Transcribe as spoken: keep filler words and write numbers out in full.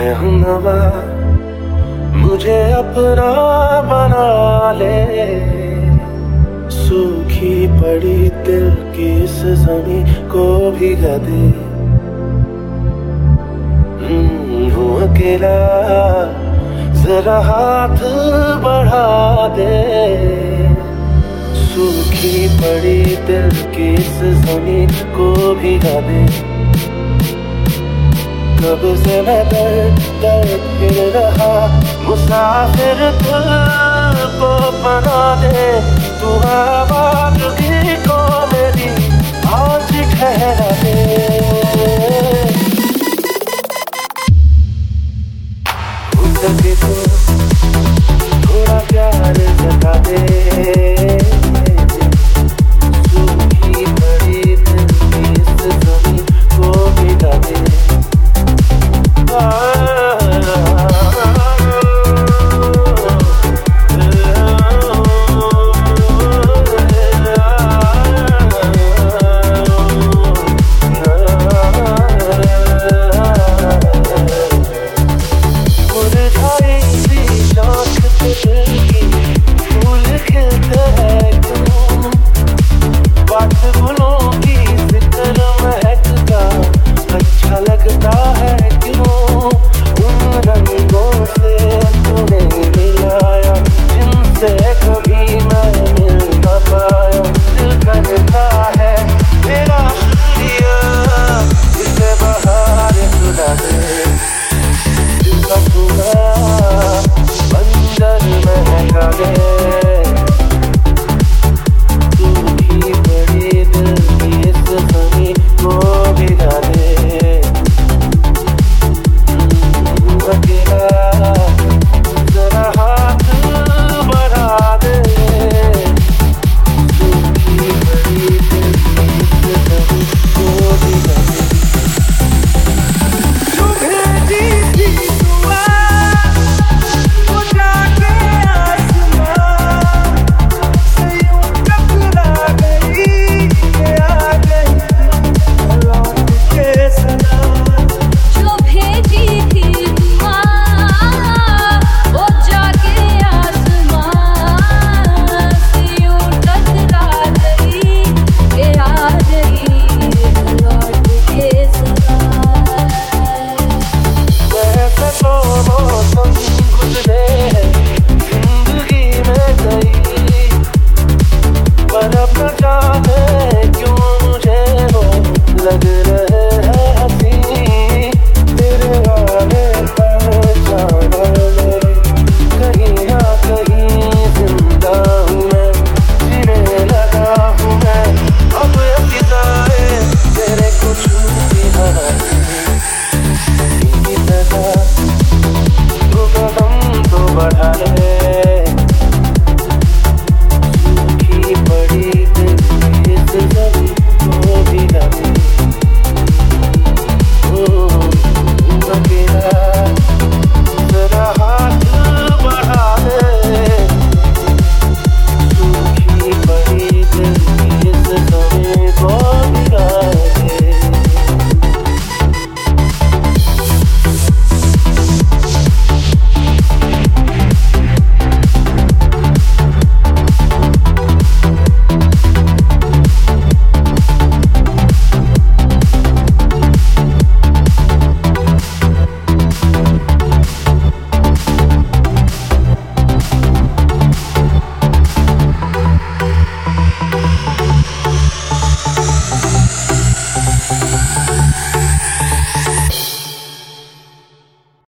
है हमनवा मुझे अपना बना ले। सूखी पड़ी दिल की इस ज़मीं को भिगा दे। हूँ अकेला जरा हाथ बढ़ा दे। सूखी पड़ी दिल की इस ज़मीं को भिगा दे। कब से मैं दर्द दर्द फिर रहा मुसाफिर दिल को बना दे। तू आवाज़गी को मेरी आज ठहरा दे। हो सके तो थोड़ा प्यार जता दे। सूखी पड़ी दिल की इस ज़मीं को भिगा दे। अच्छा लगता है।